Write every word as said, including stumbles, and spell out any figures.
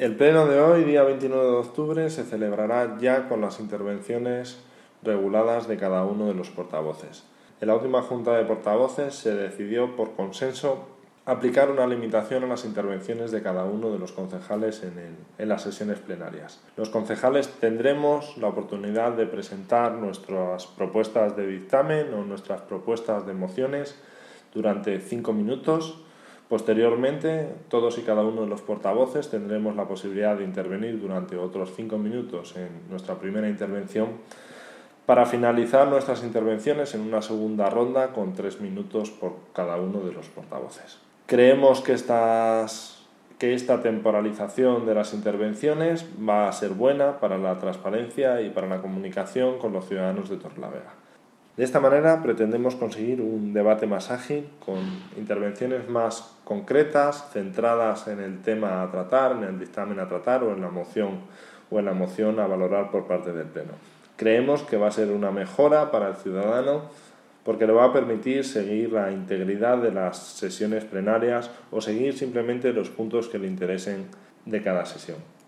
El pleno de hoy, día veintinueve de octubre, se celebrará ya con las intervenciones reguladas de cada uno de los portavoces. En la última Junta de Portavoces se decidió por consenso aplicar una limitación a las intervenciones de cada uno de los concejales en, el, en las sesiones plenarias. Los concejales tendremos la oportunidad de presentar nuestras propuestas de dictamen o nuestras propuestas de mociones durante cinco minutos. Posteriormente, todos y cada uno de los portavoces tendremos la posibilidad de intervenir durante otros cinco minutos en nuestra primera intervención para finalizar nuestras intervenciones en una segunda ronda con tres minutos por cada uno de los portavoces. Creemos que, estas, que esta temporalización de las intervenciones va a ser buena para la transparencia y para la comunicación con los ciudadanos de Torrelavega. De esta manera pretendemos conseguir un debate más ágil, con intervenciones más concretas, centradas en el tema a tratar, en el dictamen a tratar o en la moción o en la moción a valorar por parte del Pleno. Creemos que va a ser una mejora para el ciudadano porque le va a permitir seguir la integridad de las sesiones plenarias o seguir simplemente los puntos que le interesen de cada sesión.